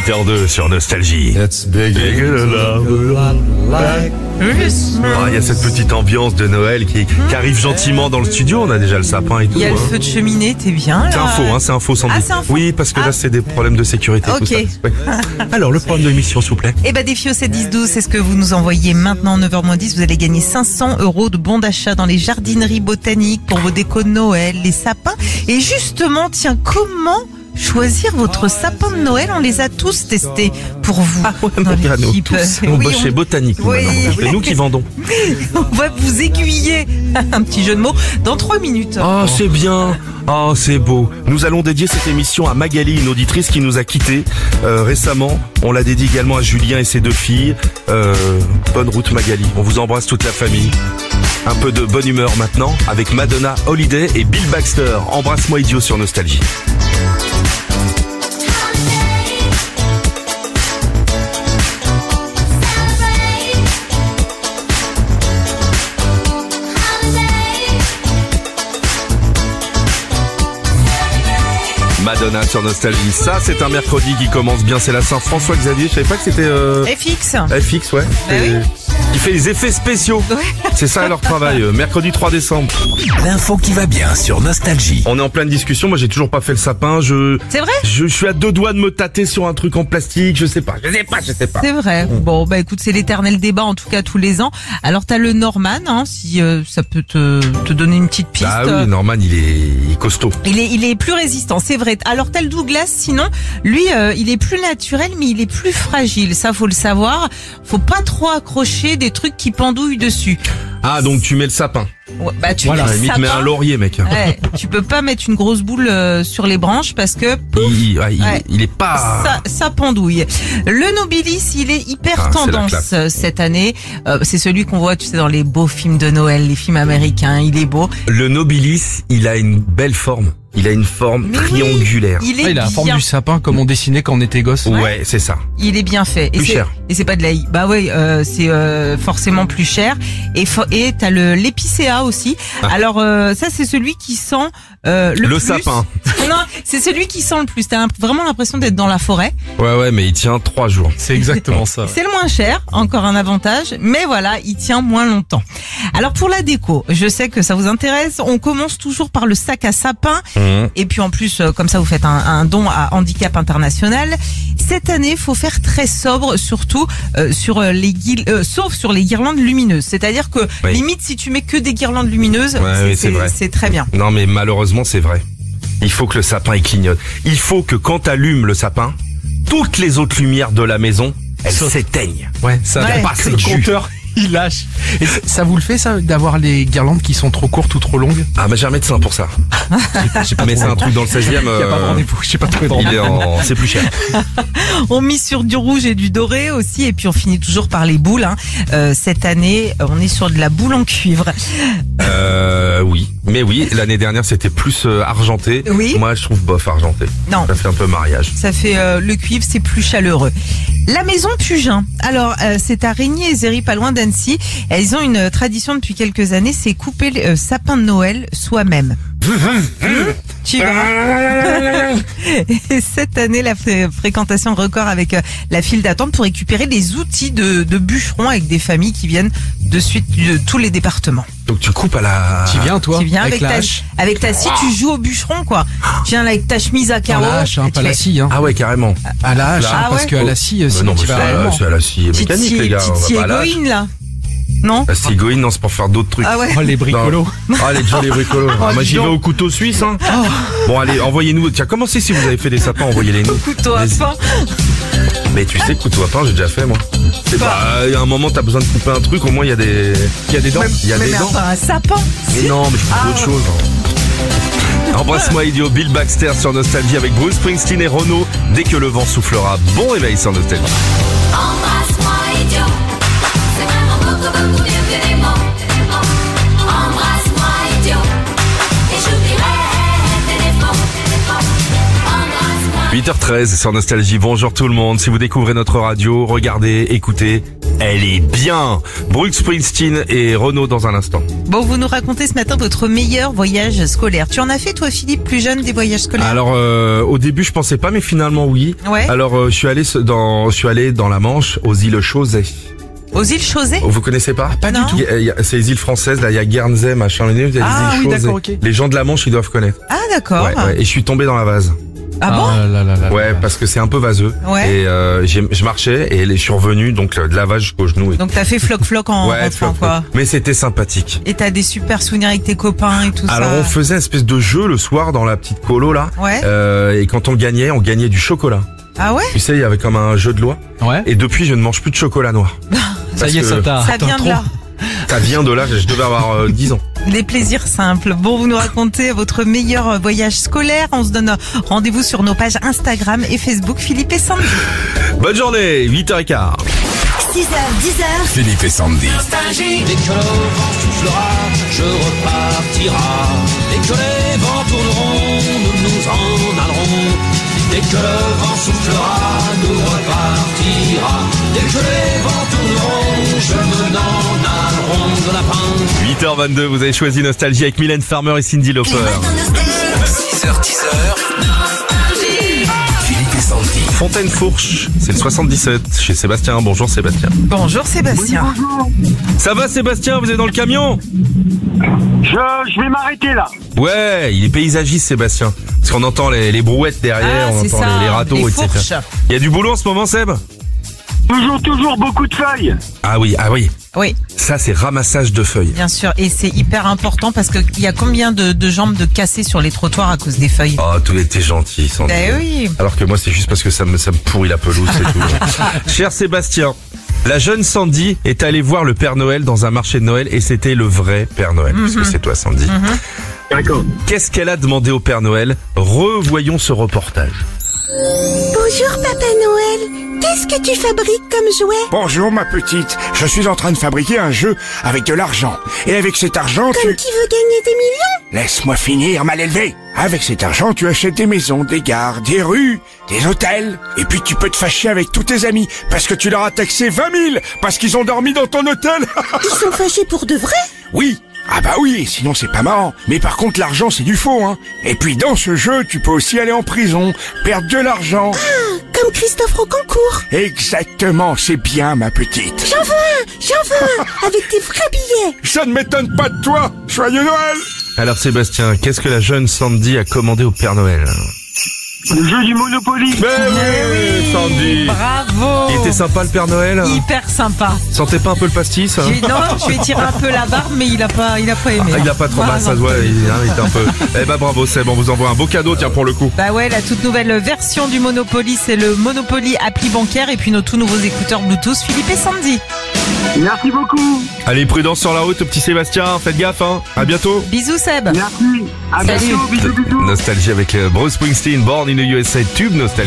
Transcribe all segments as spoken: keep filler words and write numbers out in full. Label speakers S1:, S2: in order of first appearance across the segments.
S1: huit heures deux sur Nostalgie.
S2: It's big like
S1: Ah, il y a cette petite ambiance de Noël qui, qui arrive gentiment dans le studio. On a déjà le sapin et tout.
S3: Il y a le
S1: hein.
S3: feu de cheminée, t'es bien là.
S1: C'est un faux, hein, c'est un faux sans
S3: Ah,
S1: doute.
S3: c'est un faux.
S1: Oui, parce que
S3: Ah.
S1: là, c'est des problèmes de sécurité.
S3: Ok.
S1: Tout ça. Ouais. Alors, le problème de l'émission, s'il vous plaît.
S3: Eh ben, défi au sept dix douze, c'est ce que vous nous envoyez maintenant, neuf heures moins dix. Vous allez gagner cinq cents euros de bons d'achat dans les jardineries botaniques pour vos décos de Noël, les sapins. Et justement, tiens, comment choisir votre sapin de Noël? On les a tous testés pour vous.
S1: Ah ouais,
S3: dans
S1: donc, à nous
S3: l'équipe.
S1: tous.
S3: Oui,
S1: On bosse
S3: on-
S1: chez Botanique. nous,
S3: Oui.
S1: maintenant. C'est nous qui vendons.
S3: On va vous aiguiller, un petit jeu de mots, dans trois minutes.
S1: Oh, c'est bien. Oh, c'est beau. Nous allons dédier cette émission à Magali, une auditrice qui nous a quittés euh, récemment. On la dédie également à Julien et ses deux filles. Euh, bonne route Magali. On vous embrasse toute la famille. Un peu de bonne humeur maintenant avec Madonna, Holiday et Bill Baxter. Embrasse-moi idiot sur Nostalgie. Madonna sur Nostalgie. Ça, c'est un mercredi qui commence bien. C'est la Saint-François Xavier. Je savais pas que c'était euh...
S3: F X.
S1: F X, ouais.
S3: Bah
S1: C'est-
S3: oui.
S1: Qui fait les effets spéciaux. C'est ça leur travail. euh, Mercredi trois décembre.
S4: L'info qui va bien sur Nostalgie.
S1: On est en pleine discussion. Moi, j'ai toujours pas fait le sapin. Je,
S3: C'est vrai?
S1: je, je suis à deux doigts de me tâter sur un truc en plastique. Je sais pas. Je sais pas. Je sais pas.
S3: C'est vrai. Bon, bah écoute, c'est l'éternel débat en tout cas tous les ans. Alors t'as le Norman, hein, si euh, ça peut te, te donner une petite piste.
S1: Ah oui, Norman, il est, il est costaud.
S3: Il est, il est plus résistant, c'est vrai. Alors t'as le Douglas, sinon, lui, euh, il est plus naturel, mais il est plus fragile. Ça, faut le savoir. Faut pas trop accrocher des trucs qui pendouillent dessus.
S1: Ah, donc tu mets le sapin.
S3: Ouais, bah tu
S1: Voilà.
S3: mets
S1: À la
S3: le
S1: limite, mets un
S3: sapin.
S1: laurier, mec.
S3: Ouais, tu peux pas mettre une grosse boule euh, sur les branches parce que pouf,
S1: Il, ouais, il,
S3: Ouais.
S1: il est pas.
S3: ça, ça pendouille. Le Nobilis, il est hyper
S1: Ah, c'est la
S3: tendance
S1: classe.
S3: euh, cette année. Euh, c'est celui qu'on voit, tu sais, dans les beaux films de Noël, les films américains. Il est beau.
S1: Le Nobilis, il a une belle forme. Il a une forme
S3: Mais oui,
S1: triangulaire.
S3: il est
S2: Ah, il a la forme
S3: bien.
S2: du sapin comme on dessinait quand on était gosse.
S1: Ouais, c'est ça.
S3: Il est bien fait. Et
S1: Plus
S3: c'est,
S1: cher.
S3: et c'est pas de la i. Bah oui, euh, c'est euh, forcément plus cher. Et fo- et t'as le l'épicéa aussi.
S1: Ah.
S3: Alors euh, ça c'est celui qui sent euh, le,
S1: Le
S3: plus.
S1: sapin.
S3: Non, c'est celui qui sent le plus. T'as vraiment l'impression d'être dans la forêt.
S1: Ouais, ouais, mais il tient trois jours.
S2: C'est exactement ça.
S3: C'est le moins cher, encore un avantage, mais voilà, il tient moins longtemps. Alors pour la déco, je sais que ça vous intéresse, on commence toujours par le sac à sapin,
S1: Mmh.
S3: et puis en plus, euh, comme ça vous faites un, un don à Handicap International. Cette année, faut faire très sobre, surtout euh, sur euh, les guil- euh, sauf sur les guirlandes lumineuses. C'est-à-dire que
S1: Oui.
S3: limite, si tu mets que des guirlandes lumineuses,
S1: Ouais, oui, c'est vrai.
S3: c'est très bien.
S1: Non, mais malheureusement, c'est vrai. Il faut que le sapin il clignote. Il faut que quand t'allumes le sapin, toutes les autres lumières de la maison, elles
S2: Sautent.
S1: s'éteignent.
S2: Ouais, ça
S3: Ouais.
S2: va
S1: passer
S2: le
S1: de jus.
S2: compteur, il lâche. Et c- ça vous le fait ça d'avoir les guirlandes qui sont trop courtes ou trop longues?
S1: Ah, mais j'ai un médecin pour ça.
S2: J'ai pas
S1: Mais c'est
S2: trouvé.
S1: un truc dans le seizième.
S2: Il y a pas de
S1: euh,
S2: rendez-vous, j'ai pas trouvé de
S1: il est
S2: rendez-vous.
S1: en... C'est plus cher.
S3: On mise sur du rouge et du doré aussi, et puis on finit toujours par les boules. Hein. Euh, cette année, on est sur de la boule en cuivre.
S1: Euh, oui. Mais oui, l'année dernière, c'était plus euh, argenté.
S3: Oui.
S1: Moi, je trouve bof argenté.
S3: Non.
S1: Ça fait un peu mariage.
S3: Ça fait euh, le cuivre, c'est plus chaleureux. La maison Pugin. Alors, euh, c'est à Régnier et Zéry, pas loin d'Annecy. Elles ont une euh, tradition depuis quelques années, c'est couper le euh, sapin de Noël soi-même. Tu vas. Et cette année, la fré- fréquentation record avec euh, la file d'attente pour récupérer les outils de, de bûcherons avec des familles qui viennent de suite de tous les départements.
S1: Donc tu coupes à la...
S2: Tu viens toi
S3: Tu viens avec,
S2: la
S3: ta,
S2: hache.
S3: avec ta scie, tu joues au bûcheron, quoi. Tu viens là avec ta chemise à
S2: À
S3: carreaux.
S2: la hache, hein,
S3: et
S2: pas
S3: tu
S2: la
S3: fais-
S2: scie. Hein.
S1: Ah ouais, carrément.
S2: À la hache,
S1: Là.
S2: hein,
S3: Ah
S2: parce
S3: ouais.
S2: que à la scie,
S1: Mais
S2: sinon
S1: non, mais
S2: tu
S1: c'est
S2: vas...
S1: à la- c'est à la scie
S3: Petite
S1: mécanique,
S3: scie,
S1: les gars.
S3: petite
S1: On va
S3: scie
S1: pas à la hache.
S3: égoïne, là. Non?
S1: La scie égoïne, non, c'est pour faire d'autres trucs.
S3: Ah ouais.
S2: Oh, les bricolos.
S1: Non. Ah, les gens, les bricolos. Ah, moi,
S2: dis
S1: j'y vais
S2: donc.
S1: au couteau suisse, hein. Bon, allez, envoyez-nous. Tiens, commencez si vous avez fait des sapins, envoyez-les nous.
S3: Couteau à
S1: Les-
S3: pain.
S1: Mais tu sais, couteau à pain, j'ai déjà fait, moi. C'est
S3: Quoi
S1: pas, il y a un moment, t'as besoin de couper un truc, au moins, il y a des, il y a des dents. Il y a
S3: mais
S1: des
S3: mais
S1: dents.
S3: enfin, un sapin.
S1: Mais non, mais je coupe
S3: Ah,
S1: d'autres
S3: ouais.
S1: choses. hein. Embrasse-moi, idiot. Bill Baxter sur Nostalgie avec Bruce Springsteen et Renaud. Dès que le vent soufflera. Bon réveil sur Nostalgie.
S5: Embrasse-moi, idiot. C'est vraiment beaucoup, beaucoup mieux que les mots. Embrasse-moi, idiot. Et j'oublierai tes défauts. Embrasse-moi.
S1: huit heures treize sur Nostalgie. Bonjour tout le monde. Si vous découvrez notre radio, regardez, écoutez, Elle est bien. Bruce Springsteen et Renaud dans un instant.
S3: Bon, vous nous racontez ce matin votre meilleur voyage scolaire. Tu en as fait toi Philippe, plus jeune, des voyages scolaires?
S1: Alors euh, au début je pensais pas, mais finalement oui.
S3: Ouais.
S1: Alors euh, je suis allé dans, je suis allé dans la Manche, aux îles Chausey.
S3: Aux îles Chausey?
S1: Vous connaissez pas?
S2: Pas
S3: Non.
S2: du tout.
S1: Il y a- il y a- C'est les îles françaises, là il y a Guernsey, machin, il y a les
S2: Ah
S1: îles
S2: oui,
S1: Chausey.
S2: d'accord, ok.
S1: Les gens de la Manche ils doivent connaître.
S3: Ah d'accord.
S1: Ouais, ouais. Et je suis tombé dans la vase.
S3: Ah bon?
S2: là là là là
S1: Ouais,
S2: là.
S1: parce que c'est un peu vaseux.
S3: Ouais.
S1: Et euh, j'ai- je marchais et je suis revenu, donc de la vase jusqu'au genou. Et...
S3: Donc t'as fait floc-floc en
S1: ouais,
S3: rentrant
S1: flop,
S3: quoi.
S1: flop. Mais c'était sympathique.
S3: Et t'as des super souvenirs avec tes copains et tout
S1: Alors
S3: ça.
S1: on faisait une espèce de jeu le soir dans la petite colo là.
S3: Ouais.
S1: Euh, et quand on gagnait, on gagnait du chocolat.
S3: Ah ouais?
S1: Tu sais, il y avait comme un jeu de loi.
S2: Ouais.
S1: Et depuis, je ne mange plus de chocolat noir.
S2: Ça y est,
S1: Parce
S2: ça
S1: que
S2: t'a.
S3: Ça
S2: atteint
S3: vient de
S2: trop.
S3: là.
S1: Ça vient de là, je devais avoir euh, dix ans.
S3: Des plaisirs simples. Bon, vous nous racontez votre meilleur voyage scolaire. On se donne rendez-vous sur nos pages Instagram et Facebook, Philippe et Sandy.
S1: Bonne journée, huit heures quinze.
S5: six heures, dix heures.
S4: Philippe et Sandy.
S6: Dès que le vent soufflera, je repartira. Dès que les vents tourneront, nous nous en allerons. Dès que le vent soufflera, nous repartira. Dès que les vents tourneront, je me n'en allerons de lapin.
S1: huit heures vingt-deux, vous avez choisi Nostalgie avec Mylène Farmer et Cindy Lauper.
S4: six heures, dix heures. Philippe et Sandy.
S1: Fontaine-Fourche, c'est le soixante-dix-sept, chez Sébastien. Bonjour Sébastien.
S3: Bonjour Sébastien.
S1: Ça va Sébastien, vous êtes dans le camion?
S7: Je, je vais m'arrêter là.
S1: Ouais, il est paysagiste Sébastien. Parce qu'on entend les, les brouettes derrière,
S3: Ah,
S1: on
S3: c'est
S1: entend
S3: ça,
S1: les, les râteaux,
S3: les
S1: et
S3: fourches.
S1: cetera. Il y a du boulot en ce moment Seb?
S7: Toujours, toujours beaucoup de feuilles.
S1: Ah oui, ah oui.
S3: Oui,
S1: Ça c'est ramassage de feuilles.
S3: bien sûr. Et c'est hyper important parce qu'il y a combien de, de jambes de cassées sur les trottoirs à cause des feuilles?
S1: Oh, tout était gentil, Sandy.
S3: Ben oui.
S1: Alors que moi, c'est juste parce que ça me, ça me pourrit la pelouse, c'est tout. Cher Sébastien, la jeune Sandy est allée voir le Père Noël dans un marché de Noël et c'était le vrai Père Noël. Parce que c'est toi, Sandy.
S7: D'accord.
S1: Qu'est-ce qu'elle a demandé au Père Noël? Revoyons ce reportage.
S8: Bonjour Papa Noël, qu'est-ce que tu fabriques comme jouet?
S9: Bonjour ma petite, je suis en train de fabriquer un jeu avec de l'argent. Et avec cet argent,
S8: Comme
S9: tu...
S8: qui veut gagner des millions?
S9: Laisse-moi finir, mal élevé. Avec cet argent, tu achètes des maisons, des gares, des rues, des hôtels. Et puis tu peux te fâcher avec tous tes amis, parce que tu leur as taxé vingt mille, parce qu'ils ont dormi dans ton hôtel.
S8: Ils sont fâchés pour de vrai?
S9: Oui. Ah bah oui, sinon c'est pas marrant. Mais par contre, l'argent c'est du faux, hein. Et puis dans ce jeu, tu peux aussi aller en prison, perdre de l'argent.
S8: Ah, comme Christophe Rocancourt.
S9: Exactement, c'est bien ma petite.
S8: J'en veux un, j'en veux un, avec des vrais billets.
S9: Ça ne m'étonne pas de toi. Joyeux Noël.
S1: Alors Sébastien, qu'est-ce que la jeune Sandy a commandé au Père Noël?
S7: Le jeu du Monopoly.
S1: Mais oui, Sandy.
S3: Bravo.
S1: Il était sympa le Père Noël?
S3: Hyper sympa.
S1: Sentez pas un peu le pastis? hein
S3: J'ai- Non, je lui ai tiré un peu la barbe, mais il a pas, il a pas aimé.
S1: Ah, il a pas trop
S3: Voilà,
S1: mal, ça se
S3: non.
S1: voit, il, hein, il était un peu... Eh bah bravo Seb, on vous envoie un beau cadeau, tiens, pour le coup.
S3: Bah ouais, la toute nouvelle version du Monopoly, c'est le Monopoly appli bancaire et puis nos tout nouveaux écouteurs Bluetooth Philippe et Sandy.
S7: Merci beaucoup.
S1: Allez, prudence sur la route, petit Sébastien, faites gaffe, hein. À bientôt.
S3: Bisous Seb.
S7: Merci. À
S3: Salut.
S7: bientôt. Bisous, bisous.
S1: Nostalgie avec euh, Bruce Springsteen, Born in the U S A, tube Nostalgie.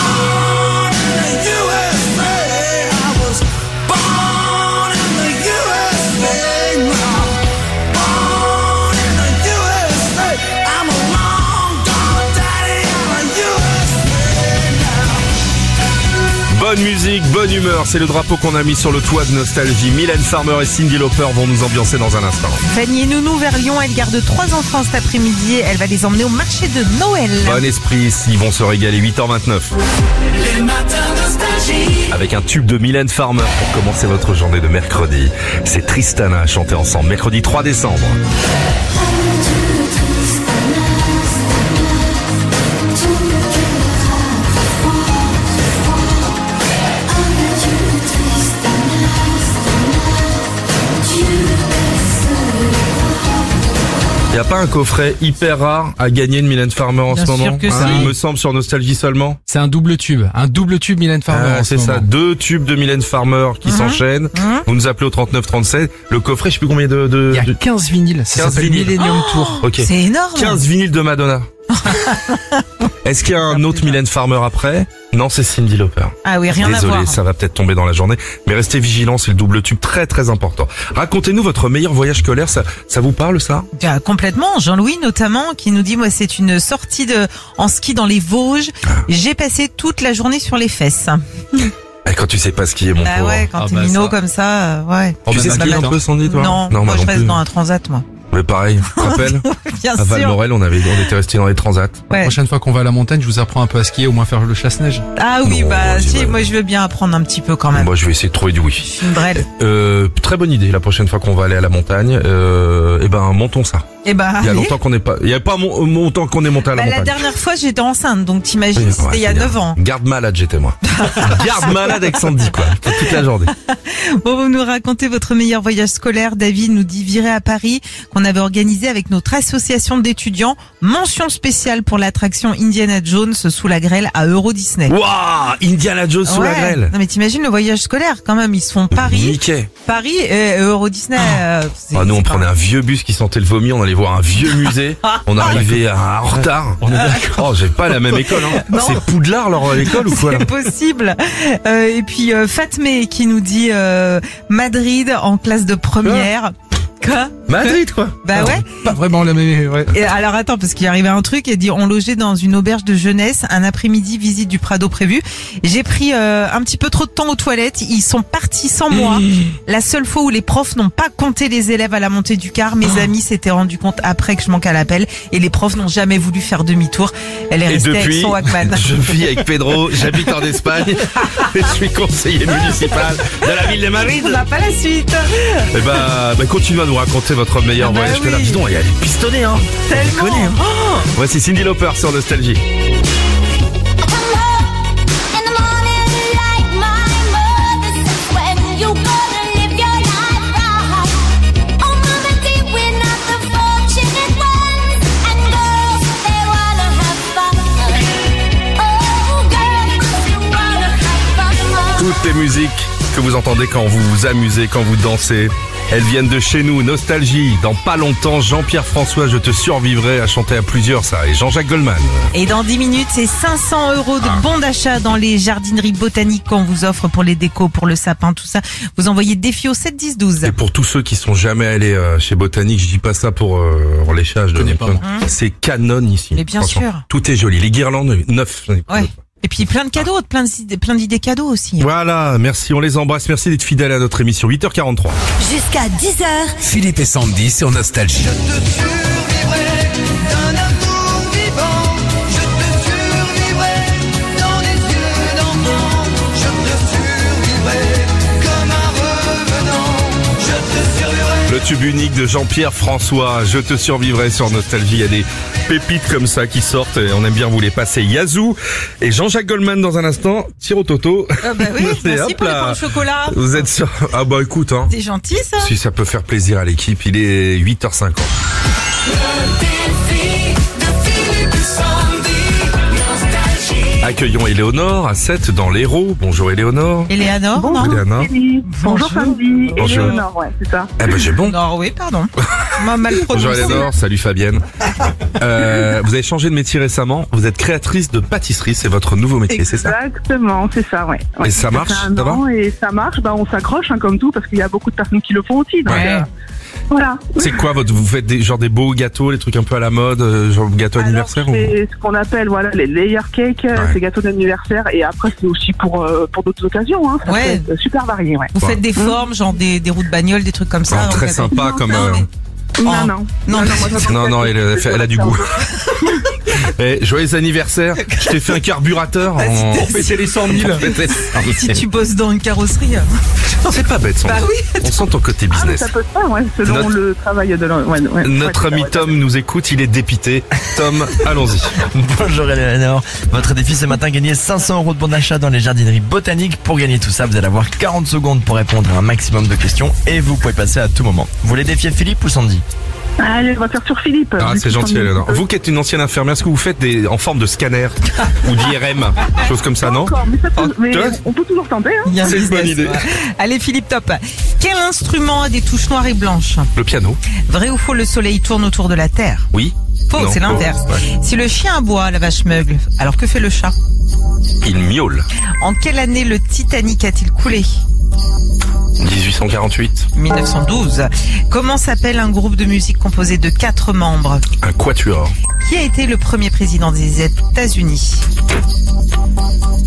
S1: Bonne musique, bonne humeur, c'est le drapeau qu'on a mis sur le toit de Nostalgie. Mylène Farmer et Cindy Lauper vont nous ambiancer dans un instant.
S3: Fanny et Nounou vers Lyon, elle garde trois enfants cet après-midi. Elle va les emmener au marché de Noël.
S1: Bon esprit, ils vont se régaler, huit heures vingt-neuf.
S6: Les matins nostalgie.
S1: Avec un tube de Mylène Farmer pour commencer votre journée de mercredi. C'est Tristana à chanter ensemble, mercredi trois décembre. Il n'y a pas un coffret hyper rare à gagner de Mylène Farmer en
S3: Bien
S1: ce
S3: sûr
S1: moment
S3: que
S1: Hein,
S3: si.
S1: il me semble sur Nostalgie seulement.
S2: C'est un double tube, un double tube Mylène Farmer.
S1: Ah,
S2: en ce
S1: c'est ça,
S2: moment.
S1: deux tubes de Mylène Farmer qui s'enchaînent. Vous nous appelez au trente-neuf trente-sept. Le coffret, je sais plus combien de... de,
S2: Il y a
S1: de-
S2: quinze vinyles, ça
S1: quinze
S2: s'appelle
S1: vinyles.
S2: Millennium Tour.
S1: Ok.
S3: C'est énorme.
S1: quinze vinyles de Madonna. Est-ce qu'il y a un autre Mylène Farmer après? Non, c'est Cindy Lauper.
S3: Ah oui, rien à
S1: Désolé,
S3: voir.
S1: ça va peut-être tomber dans la journée, mais restez vigilants, c'est le double tube très très important. Racontez-nous votre meilleur voyage scolaire, ça, ça vous parle ça?
S3: Ah, complètement. Jean-Louis notamment qui nous dit moi c'est une sortie de en ski dans les Vosges. J'ai passé toute la journée sur les fesses.
S1: Et quand tu sais pas skier, mon
S3: Bah
S1: pauvre.
S3: ouais, quand
S2: Ah
S3: t'es
S2: bah
S3: minot
S2: ça.
S3: comme ça, euh, ouais.
S2: Oh,
S1: Tu
S2: bah,
S1: sais
S2: ma
S1: skier un
S2: gueule,
S1: peu, Sandy, toi?
S3: Non,
S1: moi
S3: moi je
S1: non
S3: reste
S1: plus.
S3: dans un transat, moi.
S1: Mais pareil, tu te rappelles?
S3: Bien
S1: À
S3: sûr.
S1: Val-Morel, on avait, on était restés dans les transats.
S2: La
S3: Ouais.
S2: prochaine fois qu'on va à la montagne, je vous apprends un peu à skier, au moins faire le chasse-neige.
S3: Ah oui,
S1: Non,
S3: bah
S1: dis
S3: si,
S1: ouais.
S3: moi je veux bien apprendre un petit peu quand même.
S1: Moi, je vais essayer de trouver du
S3: Je
S1: wifi.
S3: suis une brêle.
S1: Euh, très bonne idée. La prochaine fois qu'on va aller à la montagne, euh, eh ben, montons ça.
S3: Et bah,
S1: Il y a
S3: allez.
S1: longtemps qu'on n'est pas, il y a pas mon- longtemps qu'on est monté à la
S3: Bah, la
S1: montagne.
S3: dernière fois j'étais enceinte, donc t'imagines,
S1: Oui,
S3: c'était
S1: ouais,
S3: il y a
S1: c'est bien.
S3: neuf ans.
S1: Garde malade, j'étais moi. Garde malade avec Sandy, quoi. Toute la journée.
S3: Bon, vous nous racontez votre meilleur voyage scolaire. David nous dit virer à Paris, qu'on avait organisé avec notre association d'étudiants. Mention spéciale pour l'attraction Indiana Jones sous la grêle à Euro Disney.
S1: Waouh! Indiana Jones sous la
S3: Ouais.
S1: grêle.
S3: Non mais t'imagines le voyage scolaire quand même, ils se font Paris,
S1: Mickey.
S3: Paris et Euro Disney. euh, c'est-
S1: Ah, nous, on
S3: c'est
S1: prenait
S3: pas-
S1: un vieux bus qui sentait le vomi, on allait voir un vieux musée. On arrivait à- en retard.
S2: On est d'accord.
S1: Oh, j'ai pas la même école, hein.
S3: Non.
S1: C'est Poudlard, leur école, ou quoi, là?
S3: C'est possible. Euh, et puis euh, Fatmé qui nous dit euh, Madrid en classe de première. Quoi?
S1: Madrid, quoi.
S3: Bah ouais.
S2: Pas vraiment la même, ouais.
S3: Et alors attends, parce qu'il arrivait un truc, et dit on logeait dans une auberge de jeunesse, un après-midi visite du Prado prévu. J'ai pris euh, un petit peu trop de temps aux toilettes, ils sont partis sans moi. La seule fois où les profs n'ont pas compté les élèves à la montée du car, mes amis s'étaient rendu compte après que je manquais à l'appel, et les profs n'ont jamais voulu faire demi-tour. Elle est
S1: Et
S3: restée avec
S1: depuis,
S3: son Walkman.
S1: je vis avec Pedro, j'habite en Espagne, et je suis conseiller municipal de la ville de Madrid.
S3: On n'a pas la suite.
S1: Eh bah, bah, continuez à nous raconter votre meilleur
S3: Ah bah
S1: voyage
S3: oui.
S1: scolaire. Dis donc, il y a des pistonnés, hein.
S3: Tellement.
S1: On connaît, hein. Voici Cyndi Lauper sur Nostalgie.
S5: In the morning, like my mother said, when you gonna live your life right? Oh, mama dear, we're not the fortunate ones, and girls, they wanna have fun. Oh, girls, you wanna have fun.
S1: Toutes les musiques que vous entendez quand vous vous amusez, quand vous dansez, elles viennent de chez nous. Nostalgie. Dans pas longtemps, Jean-Pierre François, Je te survivrai, a chanté à plusieurs ça. Et Jean-Jacques Goldman.
S3: Et dans dix minutes, c'est cinq cents euros de
S1: Ah.
S3: bons d'achat dans les jardineries botaniques qu'on vous offre pour les décos, pour le sapin, tout ça. Vous envoyez défi au sept dix douze.
S1: Et pour tous ceux qui sont jamais allés euh, chez Botanique, je dis pas ça pour euh, léchage de
S2: connais pas,
S1: Newton. C'est canon ici.
S3: Mais bien
S1: Franchement.
S3: sûr.
S1: Tout est joli. Les guirlandes neufs.
S3: Ouais. Et puis plein de cadeaux, plein d'idées, plein d'idées cadeaux aussi.
S1: Voilà, merci, on les embrasse. Merci d'être fidèles à notre émission. huit heures quarante-trois.
S8: Jusqu'à dix heures.
S4: Philippe et Sandy sur Nostalgie.
S1: Le tube unique de Jean-Pierre François, Je te survivrai sur Nostalgie. Il y a des pépites comme ça qui sortent et on aime bien vous les passer. Yazoo et Jean-Jacques Goldman dans un instant. Tire au toto.
S3: Ah bah oui,
S1: Et
S3: merci
S1: hop
S3: pour les
S1: là.
S3: pains au chocolat.
S1: Vous êtes sûr? Ah bah écoute, hein.
S3: C'est gentil ça.
S1: Si ça peut faire plaisir à l'équipe, il est huit heures cinquante. Accueillons Éléonore à sept dans l'Hérault. Bonjour Éléonore.
S3: Eleanor, non?
S1: Éléonore.
S7: Bonjour Sandy.
S1: Bonjour.
S7: Éléonore, ouais, c'est ça.
S1: Eh ben j'ai bon.
S3: Non, oui, pardon. M'a mal
S1: Bonjour
S3: prononcé.
S1: Éléonore, salut Fabienne. Euh, vous avez changé de métier récemment. Vous êtes créatrice de pâtisserie, c'est votre nouveau métier, c'est ça?
S7: Exactement, c'est ça, ouais. Ouais.
S1: Et ça marche,
S7: fait un
S1: ça va
S7: an et ça marche, bah on s'accroche hein, comme tout parce qu'il y a beaucoup de personnes qui le font aussi. Donc,
S3: Ouais.
S7: euh, voilà.
S1: C'est quoi votre, vous faites des genre des beaux gâteaux, les trucs un peu à la mode, euh, genre gâteau
S7: Alors,
S1: anniversaire ou...
S7: c'est ce qu'on appelle voilà les layer cakes,
S1: Ouais.
S7: c'est gâteaux d'anniversaire et après c'est aussi pour euh, pour d'autres occasions. Hein. Ça
S3: Ouais.
S7: peut être super varié, ouais.
S3: Vous
S1: Ouais.
S3: faites des formes, genre des, des roues de bagnole, des trucs comme ça.
S1: Bon,
S3: donc,
S1: très
S3: euh,
S1: sympa comme.
S3: Non,
S1: euh,
S3: mais-
S7: Non,
S3: Oh.
S7: non,
S3: Non,
S7: moi, ça
S1: Non,
S7: peut
S1: non,
S7: être-
S1: elle, a fait- elle a du goût. Eh, joyeux anniversaire. Je t'ai fait un carburateur. En...
S2: Pour fêter les cent mille.
S1: Pour fêter les cent mille.
S3: Si tu bosses dans une carrosserie. euh,
S1: C'est pas bête, son.
S3: Bah oui.
S1: On sent ton côté
S7: Ah, mais
S1: business.
S7: ça peut se faire, ouais, selon
S1: Notre-
S7: le travail de l'homme. Ouais, ouais,
S1: Notre
S7: ouais,
S1: ami
S7: ouais,
S1: Tom nous écoute, il est dépité. Tom, allons-y.
S10: Bonjour Eleanor, votre défi ce matin, gagner cinq cents euros de bon d'achat dans les jardineries botaniques. Pour gagner tout ça, vous allez avoir quarante secondes pour répondre à un maximum de questions et vous pouvez passer à tout moment. Vous voulez défier Philippe ou Sandy?
S7: Allez, on va faire sur Philippe.
S1: Ah,
S7: Vu
S1: c'est
S7: qu'il
S1: gentil,
S7: s'en est-
S1: Eleonore. Vous qui êtes une ancienne infirmière, est-ce que vous faites des en forme de scanner ou d'I R M, chose comme ça,
S7: Pas
S1: non?
S7: encore, mais, ça peut-
S1: Oh,
S7: mais
S1: tu vois
S7: on peut toujours tenter. Hein.
S3: Il y a un
S1: C'est une
S3: business,
S1: bonne idée.
S3: ouais. Allez Philippe, top. Quel instrument a des touches noires et blanches?
S1: Le piano.
S3: Vrai ou faux, le soleil tourne autour de la Terre?
S1: Oui.
S3: Faux,
S1: Non,
S3: c'est
S1: faux.
S3: l'inverse.
S1: Ouais.
S3: Si le chien aboie, la vache meugle, alors que fait le chat?
S1: Il miaule.
S3: En quelle année le Titanic a-t-il coulé?
S1: dix-huit cent quarante-huit.
S3: mille neuf cent douze. Comment s'appelle un groupe de musique composé de quatre membres?
S1: Un quatuor.
S3: Qui a été le premier président des États-Unis?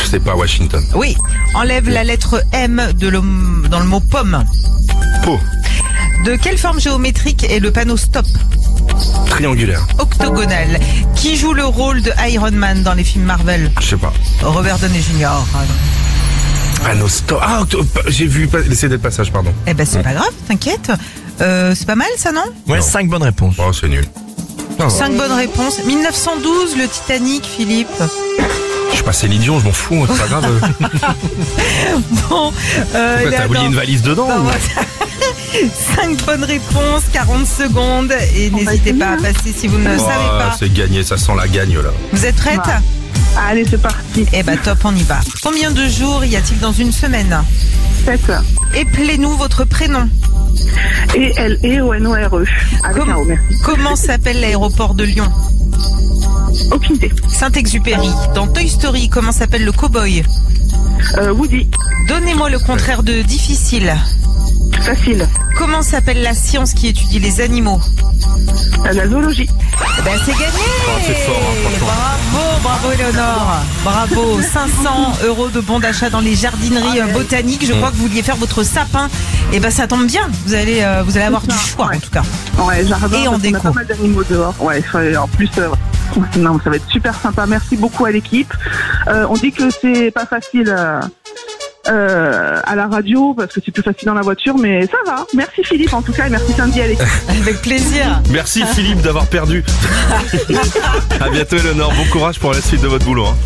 S1: C'est pas Washington.
S3: Oui. Enlève la lettre M de le- dans le mot pomme.
S1: Po.
S3: De quelle forme géométrique est le panneau stop?
S1: Triangulaire.
S3: Octogonal. Qui joue le rôle de Iron Man dans les films Marvel?
S1: Je sais pas.
S3: Robert Downey junior
S1: Panneau stop. Ah, octo- j'ai vu pas- l'essai de passage, pardon.
S3: Eh ben c'est pas grave, t'inquiète. Euh, c'est pas mal ça, non?
S10: Ouais, cinq bonnes réponses.
S1: Oh, c'est nul. Non,
S3: Cinq bonnes réponses. mille neuf cent douze, le Titanic, Philippe.
S1: je suis pas Céline Dion, je m'en fous, c'est pas grave.
S3: Bon, euh,
S1: Pourquoi,
S3: là,
S1: t'as oublié
S3: non.
S1: une valise dedans
S3: Non,
S1: ou-
S3: moi, cinq bonnes réponses, quarante secondes. Et n'hésitez pas à passer si vous ne
S1: Oh,
S3: savez pas.
S1: c'est gagné, ça sent la gagne là.
S3: Vous êtes prête?
S7: Ouais. Allez, c'est parti.
S3: Eh ben top, on y va. Combien de jours y a-t-il dans une semaine?
S7: sept.
S3: Appelez-nous votre prénom.
S7: Et L E O N O R E. Avec
S3: Com-
S7: un O, merci.
S3: Comment s'appelle l'aéroport de Lyon?
S7: Aucune idée.
S3: Saint-Exupéry. Dans Toy Story, comment s'appelle le cow-boy?
S7: Euh, Woody.
S3: Donnez-moi le contraire de difficile.
S7: Facile.
S3: Comment s'appelle la science qui étudie les animaux?
S7: Euh, La zoologie.
S3: Eh ben c'est gagné.
S1: Oh, c'est fort, hein, franchement.
S3: Bravo, bravo Léonore. Bravo. cinq cents euros de bon d'achat dans les jardineries euh, botaniques. Je crois que vous vouliez faire votre sapin. Et ben ça tombe bien. Vous allez, euh, vous allez avoir du choix en tout cas.
S7: Ouais, jardin.
S3: Et en
S7: parce qu'on a
S3: déco.
S7: pas mal d'animaux dehors. Ouais, ça- en plus, euh, non, ça va être super sympa. Merci beaucoup à l'équipe. Euh, on dit que c'est pas facile euh, euh, à la radio parce que c'est plus facile dans la voiture, mais ça va. Merci Philippe en tout cas et merci Sandy à l'équipe.
S3: Avec plaisir.
S1: Merci Philippe d'avoir perdu. À bientôt Eleonore, bon courage pour la suite de votre boulot. Hein.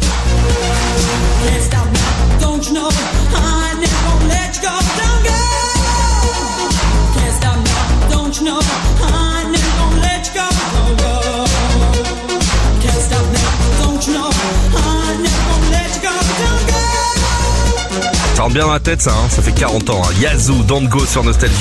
S6: Don't you know I never gonna let you go? Don't go. Can't stop now. Don't you know I never gonna let you go? Don't go. Can't stop now. Don't you know I never gonna let you go? Don't go.
S1: Ça rentre bien dans la tête ça, hein. Ça fait quarante ans. Hein. Yazoo, Don't Go sur Nostalgie.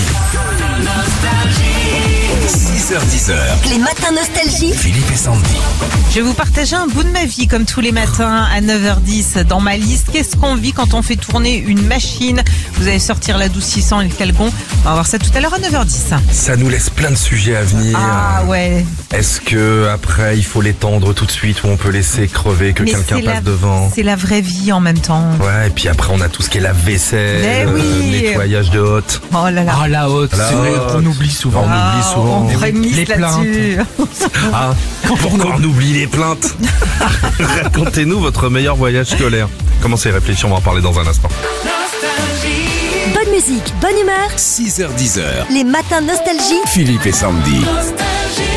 S4: six heures dix.
S8: Les matins nostalgie.
S4: Philippe et Sandy.
S3: Je vais vous partager un bout de ma vie comme tous les matins à neuf heures dix dans ma liste. Qu'est-ce qu'on vit quand on fait tourner une machine? Vous allez sortir l'adoucissant et le calgon. On va voir ça tout à l'heure à neuf heures dix.
S1: Ça nous laisse plein de sujets à venir.
S3: Ah ouais.
S1: Est-ce que après il faut l'étendre tout de suite ou on peut laisser crever que
S3: Mais
S1: quelqu'un
S3: c'est
S1: passe
S3: la-
S1: devant?
S3: C'est la vraie vie en même temps.
S1: Ouais, et puis après on a tout ce qui est lave-vaisselle,
S3: Mais oui.
S1: euh, nettoyage de hotte.
S3: Oh là là.
S2: Ah, la haute,
S1: La
S2: c'est vrai,
S1: haute.
S2: on oublie souvent.
S1: On oublie souvent.
S3: On
S1: Mais oui.
S3: rémisse
S2: Les
S3: là-dessus.
S1: Ah, pourquoi on oublie les plaintes? Racontez-nous votre meilleur voyage scolaire. Commencez à réfléchir, on va en parler dans un instant.
S8: Bonne musique, bonne humeur.
S4: six heures dix.
S8: Les matins nostalgie.
S4: Philippe et Sandy.
S6: Nostalgie.